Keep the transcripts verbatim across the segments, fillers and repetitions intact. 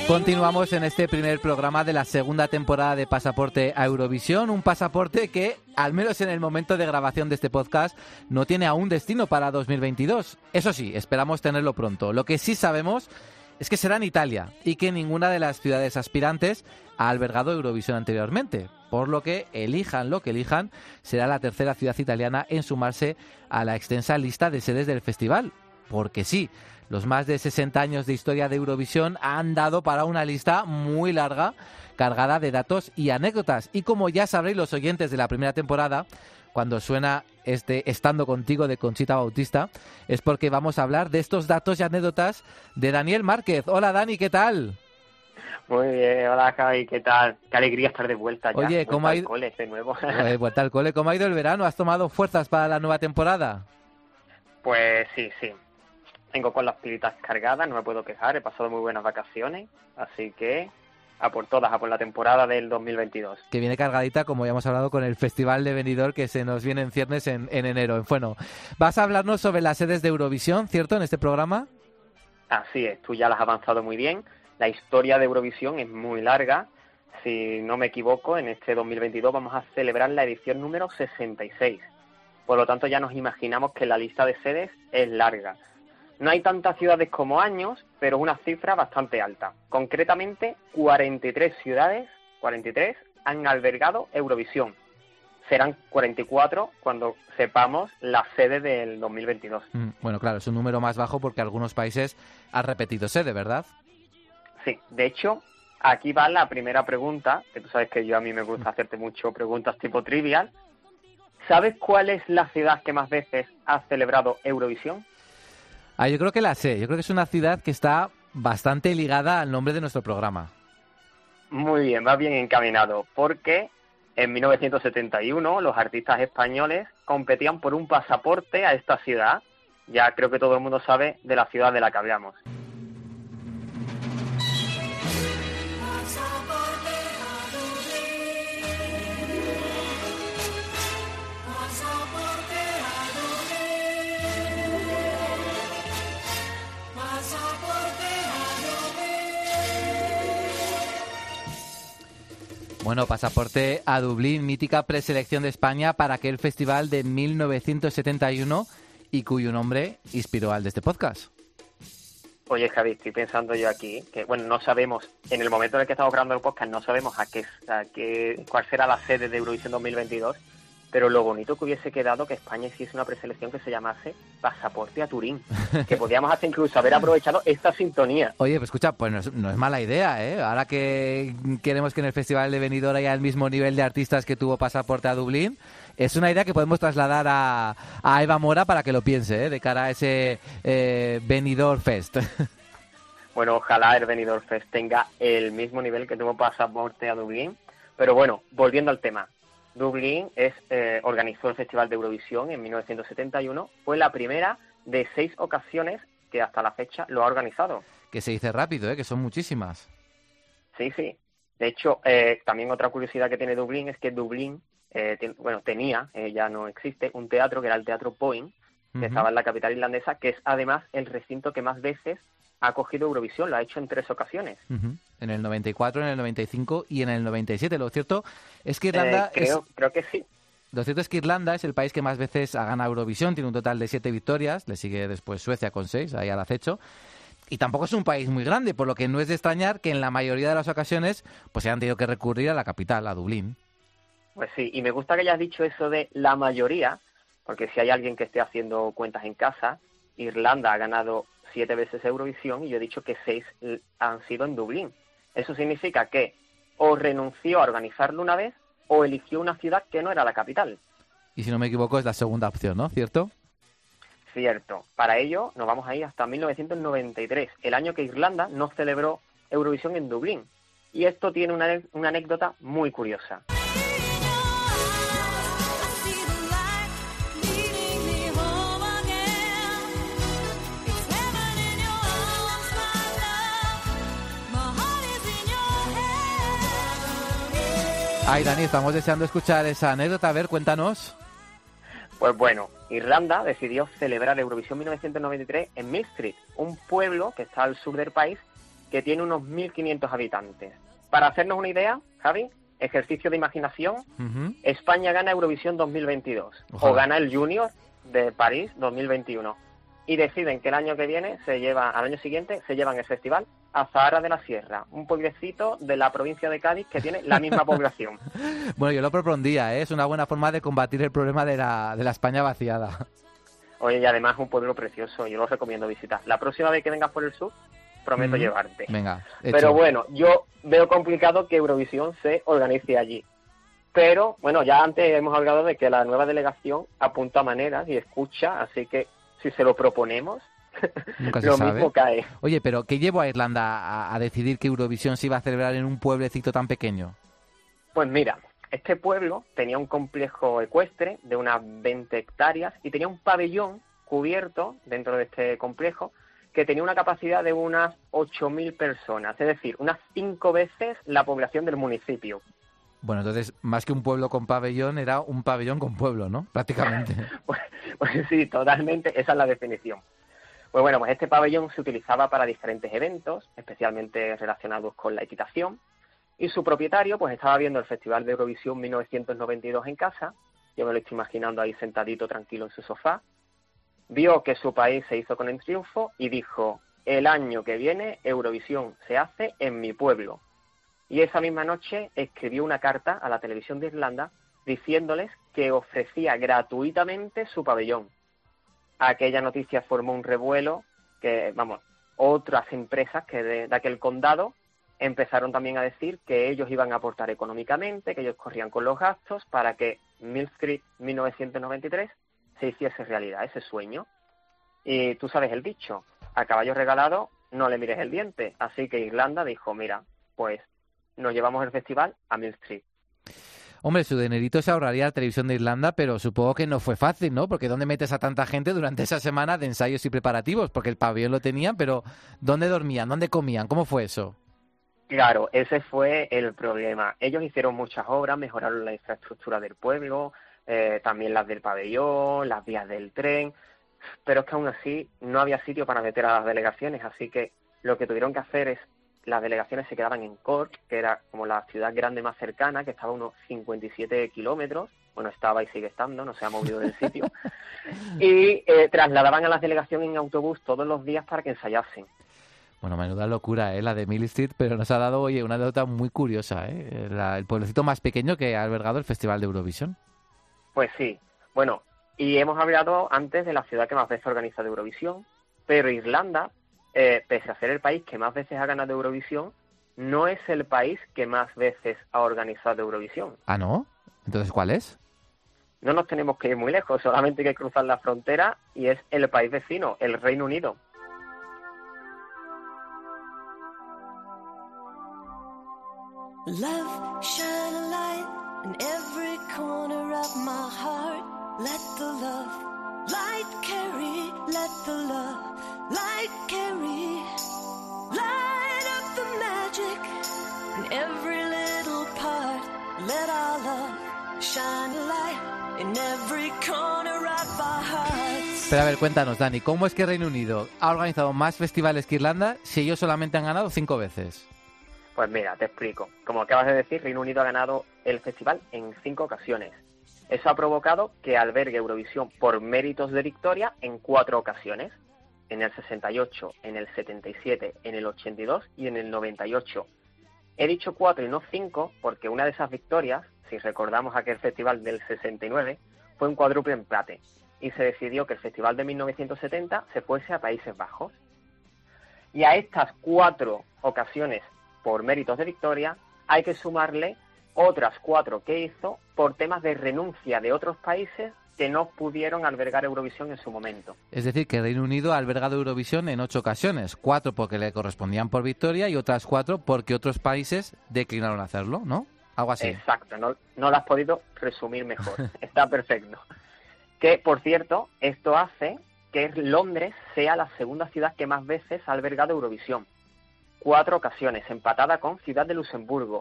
Continuamos en este primer programa de la segunda temporada de Pasaporte a Eurovisión, un pasaporte que, al menos en el momento de grabación de este podcast, no tiene aún destino para dos mil veintidós. Eso sí, esperamos tenerlo pronto. Lo que sí sabemos es que será en Italia y que ninguna de las ciudades aspirantes ha albergado Eurovisión anteriormente, por lo que elijan lo que elijan, será la tercera ciudad italiana en sumarse a la extensa lista de sedes del festival. Porque sí, los más de sesenta años de historia de Eurovisión han dado para una lista muy larga, cargada de datos y anécdotas. Y como ya sabréis los oyentes de la primera temporada, cuando suena este Estando Contigo de Conchita Bautista, es porque vamos a hablar de estos datos y anécdotas de Daniel Márquez. Hola Dani, ¿qué tal? Muy bien, hola Javi, ¿qué tal? Qué alegría estar de vuelta ya. Oye, ¿cómo ha ido? Vuelta al cole de nuevo. Eh, vuelta al cole. ¿Cómo ha ido el verano? ¿Has tomado fuerzas para la nueva temporada? Pues sí, sí. Vengo con las pilitas cargadas, no me puedo quejar, he pasado muy buenas vacaciones, así que a por todas, a por la temporada del dos mil veintidós. Que viene cargadita, como ya hemos hablado, con el Festival de Benidorm que se nos viene en ciernes en, en enero. Bueno, vas a hablarnos sobre las sedes de Eurovisión, ¿cierto?, en este programa. Así es, tú ya las has avanzado muy bien. La historia de Eurovisión es muy larga. Si no me equivoco, en este dos mil veintidós vamos a celebrar la edición número sesenta y seis. Por lo tanto, ya nos imaginamos que la lista de sedes es larga. No hay tantas ciudades como años, pero es una cifra bastante alta. Concretamente, cuarenta y tres ciudades, cuarenta y tres, han albergado Eurovisión. Serán cuarenta y cuatro cuando sepamos la sede del dos mil veintidós. Mm, bueno, claro, es un número más bajo porque algunos países han repetido sede, ¿verdad? Sí, de hecho, aquí va la primera pregunta, que tú sabes que yo a mí me gusta hacerte mucho preguntas tipo trivial. ¿Sabes cuál es la ciudad que más veces ha celebrado Eurovisión? Ah, yo creo que la sé. Yo creo que es una ciudad que está bastante ligada al nombre de nuestro programa. Muy bien, va bien encaminado, porque en mil novecientos setenta y uno los artistas españoles competían por un pasaporte a esta ciudad. Ya creo que todo el mundo sabe de la ciudad de la que hablamos. Bueno, pasaporte a Dublín, mítica preselección de España para aquel festival de mil novecientos setenta y uno y cuyo nombre inspiró al de este podcast. Oye, Javi, estoy pensando yo aquí que, bueno, no sabemos, en el momento en el que estamos grabando el podcast, no sabemos a qué, a qué, cuál será la sede de Eurovisión dos mil veintidós, pero lo bonito que hubiese quedado que España hiciese una preselección que se llamase Pasaporte a Turín, que podíamos hasta incluso haber aprovechado esta sintonía. Oye, pues escucha, pues no es, no es mala idea, ¿eh? Ahora que queremos que en el Festival de Benidorm haya el mismo nivel de artistas que tuvo Pasaporte a Dublín, es una idea que podemos trasladar a, a Eva Mora para que lo piense, ¿eh? De cara a ese eh, Benidorm Fest. Bueno, ojalá el Benidorm Fest tenga el mismo nivel que tuvo Pasaporte a Dublín, pero bueno, volviendo al tema. Dublín es, eh, organizó el Festival de Eurovisión en mil novecientos setenta y uno. Fue la primera de seis ocasiones que hasta la fecha lo ha organizado. Que se dice rápido, ¿eh? Que son muchísimas. Sí, sí. De hecho, eh, también otra curiosidad que tiene Dublín es que Dublín, eh, ten, bueno, tenía, eh, ya no existe, un teatro que era el Teatro Point, que uh-huh. estaba en la capital irlandesa, que es además el recinto que más veces ha cogido Eurovisión, lo ha hecho en tres ocasiones. Uh-huh. En el noventa y cuatro, en el noventa y cinco y en el noventa y siete. Lo cierto es que Irlanda... Eh, creo, es... creo que sí. Lo cierto es que Irlanda es el país que más veces ha ganado Eurovisión, tiene un total de siete victorias, le sigue después Suecia con seis, ahí al acecho. Y tampoco es un país muy grande, por lo que no es de extrañar que en la mayoría de las ocasiones pues se han tenido que recurrir a la capital, a Dublín. Pues sí, y me gusta que hayas dicho eso de la mayoría, porque si hay alguien que esté haciendo cuentas en casa, Irlanda ha ganado siete veces Eurovisión y yo he dicho que seis han sido en Dublín. Eso significa que o renunció a organizarlo una vez o eligió una ciudad que no era la capital. Y si no me equivoco es la segunda opción, ¿no? ¿Cierto? Cierto. Para ello nos vamos a ir hasta mil novecientos noventa y tres, el año que Irlanda no celebró Eurovisión en Dublín. Y esto tiene una, una anécdota muy curiosa. Ay, Dani, estamos deseando escuchar esa anécdota. A ver, cuéntanos. Pues bueno, Irlanda decidió celebrar Eurovisión mil novecientos noventa y tres en Mill Street, un pueblo que está al sur del país que tiene unos mil quinientos habitantes. Para hacernos una idea, Javi, ejercicio de imaginación, uh-huh. España gana Eurovisión dos mil veintidós. Ojalá. O gana el Junior de París dos mil veintiuno. Y deciden que el año que viene, se lleva, al año siguiente, se llevan el festival a Zahara de la Sierra, un pueblecito de la provincia de Cádiz que tiene la misma población. Bueno, yo lo propondría, ¿eh? Es una buena forma de combatir el problema de la, de la España vaciada. Oye, y además es un pueblo precioso, yo lo recomiendo visitar. La próxima vez que vengas por el sur, prometo mm, llevarte. Venga, hecho. Pero bueno, yo veo complicado que Eurovisión se organice allí. Pero, bueno, ya antes hemos hablado de que la nueva delegación apunta maneras y escucha, así que si se lo proponemos, Nunca se lo sabe. mismo cae. Oye, pero ¿qué llevó a Irlanda a, a decidir que Eurovisión se iba a celebrar en un pueblecito tan pequeño? Pues mira, este pueblo tenía un complejo ecuestre de unas veinte hectáreas y tenía un pabellón cubierto dentro de este complejo que tenía una capacidad de unas ocho mil personas, es decir, unas cinco veces la población del municipio. Bueno, entonces, más que un pueblo con pabellón, era un pabellón con pueblo, ¿no? Prácticamente. pues, pues sí, totalmente, esa es la definición. Pues bueno, pues este pabellón se utilizaba para diferentes eventos, especialmente relacionados con la equitación, y su propietario pues estaba viendo el Festival de Eurovisión mil novecientos noventa y dos en casa, yo me lo estoy imaginando ahí sentadito tranquilo en su sofá, vio que su país se hizo con el triunfo y dijo, el año que viene Eurovisión se hace en mi pueblo. Y esa misma noche escribió una carta a la televisión de Irlanda diciéndoles que ofrecía gratuitamente su pabellón. Aquella noticia formó un revuelo que, vamos, otras empresas que de, de aquel condado empezaron también a decir que ellos iban a aportar económicamente, que ellos corrían con los gastos para que Mill Street mil novecientos noventa y tres se hiciese realidad, ese sueño. Y tú sabes el dicho, a caballo regalado no le mires el diente. Así que Irlanda dijo, mira, pues nos llevamos el festival a Mill Street. Hombre, su dinerito se ahorraría la televisión de Irlanda, pero supongo que no fue fácil, ¿no? Porque ¿dónde metes a tanta gente durante esa semana de ensayos y preparativos? Porque el pabellón lo tenían, pero ¿dónde dormían? ¿Dónde comían? ¿Cómo fue eso? Claro, ese fue el problema. Ellos hicieron muchas obras, mejoraron la infraestructura del pueblo, eh, también las del pabellón, las vías del tren, pero es que aún así no había sitio para meter a las delegaciones, así que lo que tuvieron que hacer es las delegaciones se quedaban en Cork, que era como la ciudad grande más cercana, que estaba a unos cincuenta y siete kilómetros, bueno, estaba y sigue estando, no se ha movido del sitio, y eh, trasladaban a las delegaciones en autobús todos los días para que ensayasen. Bueno, menuda locura, ¿eh? La de Mill Street, pero nos ha dado, oye, una nota muy curiosa, ¿eh? La, el pueblecito más pequeño que ha albergado el Festival de Eurovisión. Pues sí, bueno, y hemos hablado antes de la ciudad que más veces ha organizado Eurovisión, pero Irlanda, Eh, pese a ser el país que más veces ha ganado Eurovisión, no es el país que más veces ha organizado Eurovisión. ¿Ah, no? Entonces, ¿cuál es? No nos tenemos que ir muy lejos, solamente hay que cruzar la frontera y es el país vecino, el Reino Unido. Love, shine a light in every corner of my heart. Let the love light carry, let the love light carry, light up the magic in every little part. Let our love shine a light in every corner of our hearts. Pero a ver, cuéntanos, Dani, ¿cómo es que Reino Unido ha organizado más festivales que Irlanda si ellos solamente han ganado cinco veces? Pues mira, te explico. Como acabas de decir, Reino Unido ha ganado el festival en cinco ocasiones. Eso ha provocado que albergue Eurovisión por méritos de victoria en cuatro ocasiones. En el sesenta y ocho, en el setenta y siete, en el ochenta y dos y en el noventa y ocho. He dicho cuatro y no cinco porque una de esas victorias, si recordamos aquel festival del sesenta y nueve, fue un cuádruple empate y se decidió que el festival de mil novecientos setenta se fuese a Países Bajos. Y a estas cuatro ocasiones por méritos de victoria hay que sumarle otras cuatro que hizo por temas de renuncia de otros países que no pudieron albergar Eurovisión en su momento. Es decir, que Reino Unido ha albergado Eurovisión en ocho ocasiones, cuatro porque le correspondían por victoria y otras cuatro porque otros países declinaron hacerlo, ¿no? Algo así. Exacto, no, no lo has podido resumir mejor, está perfecto. Que, por cierto, esto hace que Londres sea la segunda ciudad que más veces ha albergado Eurovisión. Cuatro ocasiones, empatada con Ciudad de Luxemburgo.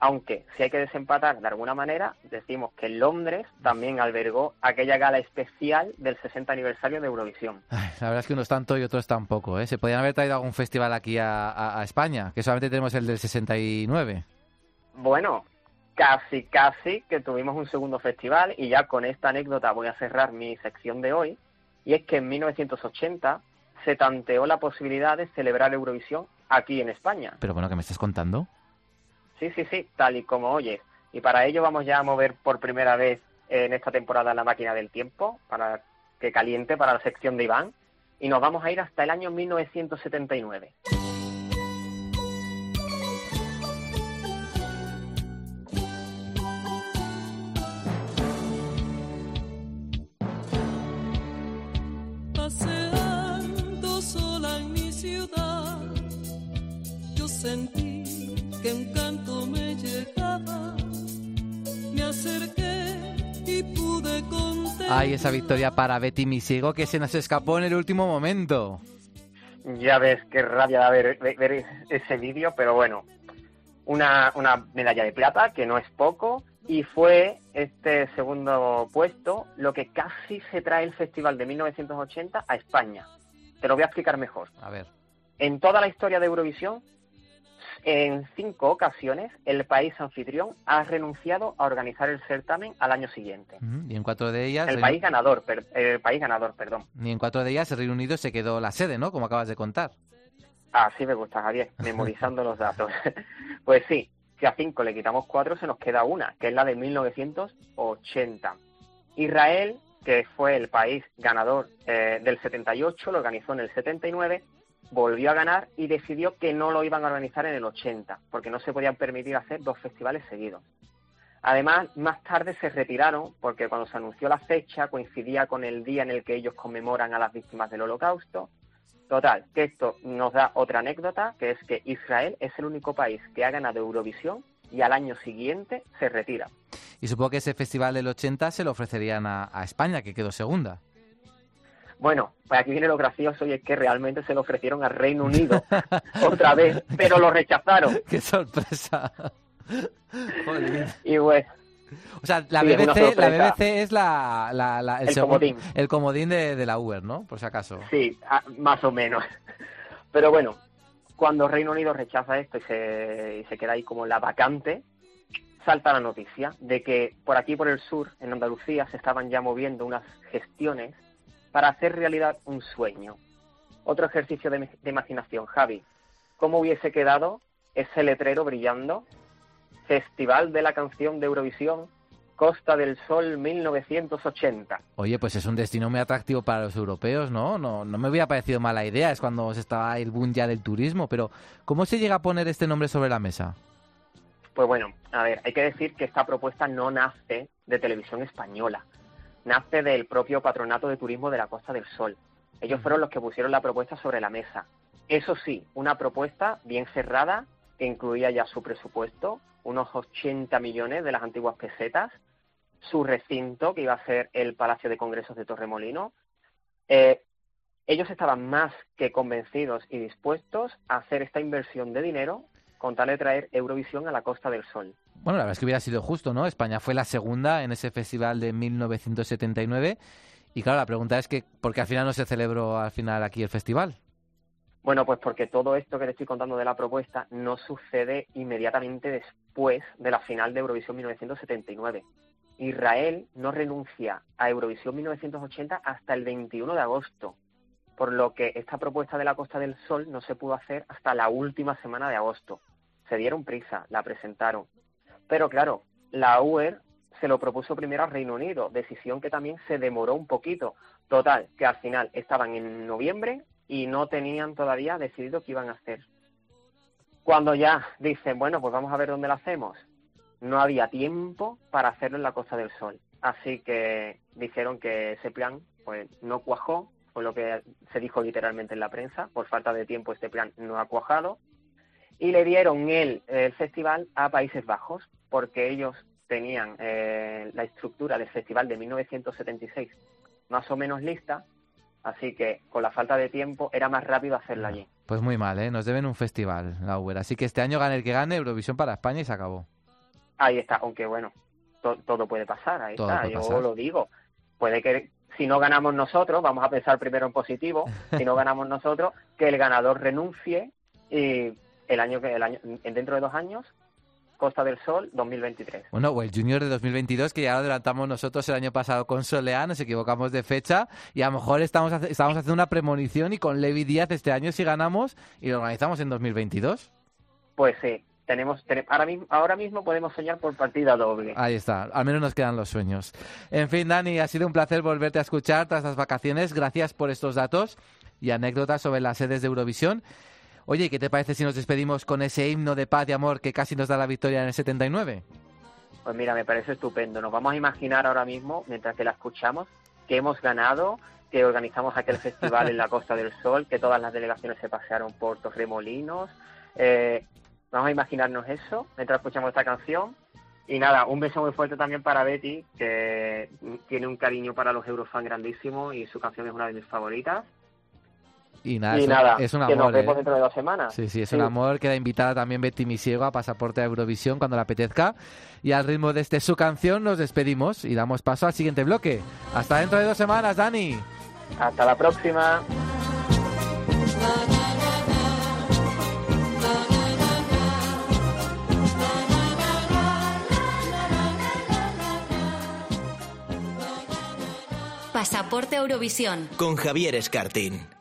Aunque, si hay que desempatar de alguna manera, decimos que Londres también albergó aquella gala especial del sesenta aniversario de Eurovisión. Ay, la verdad es que unos tanto y otros tampoco, ¿eh? Se podrían haber traído algún festival aquí a, a, a España, que solamente tenemos el del sesenta y nueve. Bueno, casi, casi que tuvimos un segundo festival, y ya con esta anécdota voy a cerrar mi sección de hoy, y es que en mil novecientos ochenta se tanteó la posibilidad de celebrar Eurovisión aquí en España. Pero bueno, ¿qué me estás contando? Sí, sí, sí, tal y como oyes. Y para ello vamos ya a mover por primera vez en esta temporada la máquina del tiempo, para que caliente para la sección de Iván, y nos vamos a ir hasta el año mil novecientos setenta y nueve. Paseando sola en mi ciudad, yo sentí que un canto me llegaba, me acerqué y pude contemplar. Ay, esa victoria para Betty Misiego, que se nos escapó en el último momento. Ya ves qué rabia da ver, ver ese vídeo, pero bueno, una, una medalla de plata, que no es poco, y fue este segundo puesto lo que casi se trae el festival de mil novecientos ochenta a España. Te lo voy a explicar mejor. A ver. En toda la historia de Eurovisión, en cinco ocasiones, el país anfitrión ha renunciado a organizar el certamen al año siguiente. Y en cuatro de ellas... El Reino... país ganador, per... el país ganador, perdón. Y en cuatro de ellas el Reino Unido se quedó la sede, ¿no? Como acabas de contar. Así me gusta, Javier, memorizando los datos. Pues sí, si a cinco le quitamos cuatro, se nos queda una, que es la de mil novecientos ochenta. Israel, que fue el país ganador eh, del setenta y ocho, lo organizó en el setenta y nueve, volvió a ganar y decidió que no lo iban a organizar en el ochenta, porque no se podían permitir hacer dos festivales seguidos. Además, más tarde se retiraron, porque cuando se anunció la fecha coincidía con el día en el que ellos conmemoran a las víctimas del Holocausto. Total, que esto nos da otra anécdota, que es que Israel es el único país que ha ganado Eurovisión y al año siguiente se retira. Y supongo que ese festival del ochenta se lo ofrecerían a, a España, que quedó segunda. Bueno, pues aquí viene lo gracioso, y es que realmente se lo ofrecieron al Reino Unido otra vez, pero lo rechazaron. ¡Qué sorpresa! Joder. Y pues... O sea, la, sí, B B C, la B B C es la, la, la, el, el segundo, comodín, el comodín de, de la Uber, ¿no? Por si acaso. Sí, más o menos. Pero bueno, cuando Reino Unido rechaza esto y se, y se queda ahí como la vacante, salta la noticia de que por aquí, por el sur, en Andalucía, se estaban ya moviendo unas gestiones para hacer realidad un sueño. Otro ejercicio de, de imaginación, Javi. ¿Cómo hubiese quedado ese letrero brillando? Festival de la Canción de Eurovisión, Costa del Sol mil novecientos ochenta. Oye, pues es un destino muy atractivo para los europeos, ¿no? No, no me hubiera parecido mala idea, es cuando se estaba el boom ya del turismo, pero ¿cómo se llega a poner este nombre sobre la mesa? Pues bueno, a ver, hay que decir que esta propuesta no nace de Televisión Española, nace del propio Patronato de Turismo de la Costa del Sol. Ellos fueron los que pusieron la propuesta sobre la mesa. Eso sí, una propuesta bien cerrada, que incluía ya su presupuesto, unos ochenta millones de las antiguas pesetas, su recinto, que iba a ser el Palacio de Congresos de Torremolinos. Eh, ellos estaban más que convencidos y dispuestos a hacer esta inversión de dinero con tal de traer Eurovisión a la Costa del Sol. Bueno, la verdad es que hubiera sido justo, ¿no? España fue la segunda en ese festival de mil novecientos setenta y nueve. Y claro, la pregunta es que ¿por qué al final no se celebró al final aquí el festival? Bueno, pues porque todo esto que te estoy contando de la propuesta no sucede inmediatamente después de la final de Eurovisión mil novecientos setenta y nueve. Israel no renuncia a Eurovisión mil novecientos ochenta hasta el veintiuno de agosto, por lo que esta propuesta de la Costa del Sol no se pudo hacer hasta la última semana de agosto. Se dieron prisa, la presentaron. Pero claro, la U E R se lo propuso primero al Reino Unido, decisión que también se demoró un poquito. Total, que al final estaban en noviembre y no tenían todavía decidido qué iban a hacer. Cuando ya dicen, bueno, pues vamos a ver dónde lo hacemos, no había tiempo para hacerlo en la Costa del Sol. Así que dijeron que ese plan pues no cuajó, por lo que se dijo literalmente en la prensa, por falta de tiempo este plan no ha cuajado, y le dieron el, el festival a Países Bajos, porque ellos tenían eh, la estructura del festival de mil novecientos setenta y seis más o menos lista, así que con la falta de tiempo era más rápido hacerla allí. Pues muy mal, ¿eh? Nos deben un festival, la Uber. Así que este año gane el que gane, Eurovisión para España y se acabó. ahí está, aunque bueno, to- todo puede pasar, ahí Todo está, puede yo pasar. lo digo. Puede que si no ganamos nosotros, vamos a pensar primero en positivo, si no ganamos nosotros, que el ganador renuncie y el año que el año dentro de dos años, Costa del Sol dos mil veintitrés. Bueno, o el Junior de dos mil veintidós, que ya lo adelantamos nosotros el año pasado con Soleá, nos equivocamos de fecha y a lo mejor estamos, hace- estamos haciendo una premonición y con Levi Díaz este año si ganamos y lo organizamos en dos mil veintidós. Pues sí, tenemos, tenemos ahora mismo ahora mismo podemos soñar por partida doble. Ahí está, al menos nos quedan los sueños. En fin, Dani, ha sido un placer volverte a escuchar tras las vacaciones. Gracias por estos datos y anécdotas sobre las sedes de Eurovisión. Oye, ¿qué te parece si nos despedimos con ese himno de paz y amor que casi nos da la victoria en el setenta y nueve? Pues mira, me parece estupendo. Nos vamos a imaginar ahora mismo, mientras que la escuchamos, que hemos ganado, que organizamos aquel festival en la Costa del Sol, que todas las delegaciones se pasearon por Torremolinos. Eh, vamos a imaginarnos eso mientras escuchamos esta canción. Y nada, un beso muy fuerte también para Betty, que tiene un cariño para los Eurofans grandísimo y su canción es una de mis favoritas. Y nada, y es, nada, es un que amor. nos vemos ¿eh? dentro de dos semanas. Sí, sí, es Sí. un amor. Queda invitada también Betty Misiego a Pasaporte a Eurovisión cuando le apetezca. Y al ritmo de este su canción nos despedimos y damos paso al siguiente bloque. Hasta dentro de dos semanas, Dani. Hasta la próxima. Pasaporte Eurovisión. Con Javier Escartín.